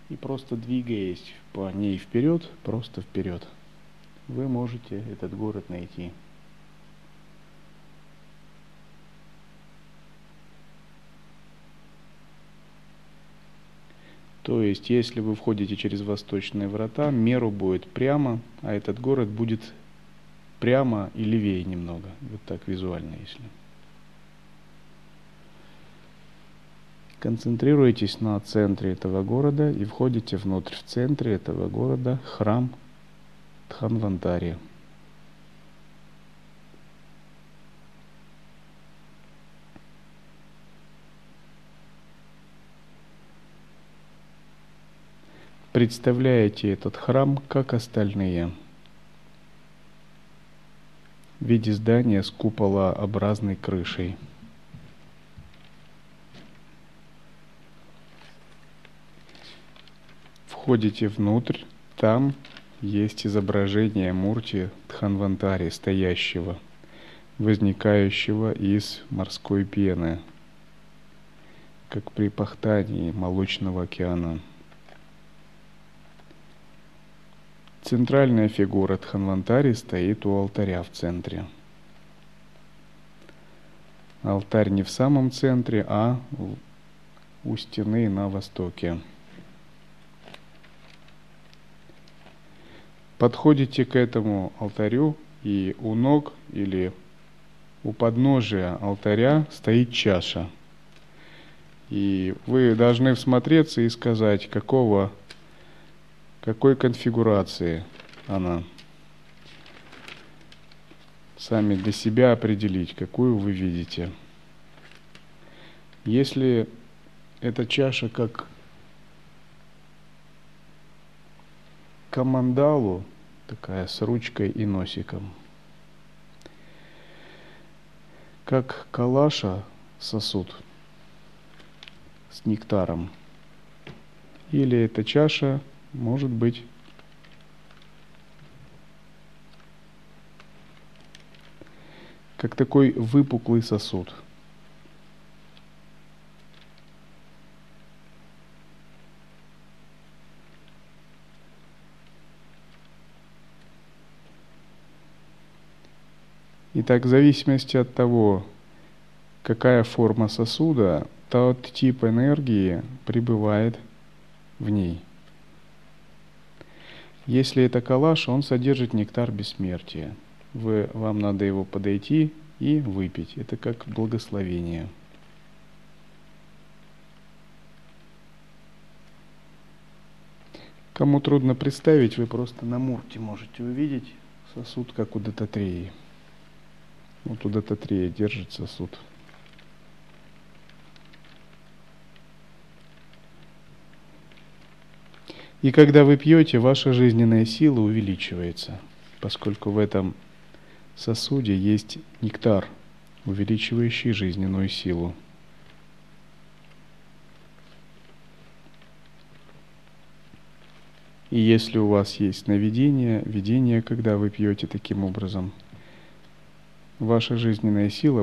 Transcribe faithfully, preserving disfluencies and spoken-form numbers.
И просто двигаясь по ней вперед, просто вперед, вы можете этот город найти. То есть, если вы входите через восточные врата, Меру будет прямо, а этот город будет прямо и левее немного. Вот так визуально, если. Концентрируйтесь на центре этого города и входите внутрь. В центре этого города храм Дханвантари. Представляете этот храм как остальные. В виде здания с куполообразной крышей. Входите внутрь, там есть изображение Мурти Дханвантари, стоящего, возникающего из морской пены, как при пахтании молочного океана. Центральная фигура Дханвантари стоит у алтаря в центре. Алтарь не в самом центре, а у стены на востоке. Подходите к этому алтарю, и у ног или у подножия алтаря стоит чаша. И вы должны всмотреться и сказать, какого, какой конфигурации она. Сами для себя определить, какую вы видите. Если эта чаша как камандалу, такая с ручкой и носиком, как калаша сосуд с нектаром, или эта чаша может быть как такой выпуклый сосуд. Итак, в зависимости от того, какая форма сосуда, тот тип энергии пребывает в ней. Если это калаш, он содержит нектар бессмертия. Вы, вам надо его подойти и выпить. Это как благословение. Кому трудно представить, вы просто на мурте можете увидеть сосуд, как у Даттатреи. Вот у Даттатрея держит сосуд. И когда вы пьете, ваша жизненная сила увеличивается, поскольку в этом сосуде есть нектар, увеличивающий жизненную силу. И если у вас есть сновидение, видение, когда вы пьете таким образом, ваша жизненная сила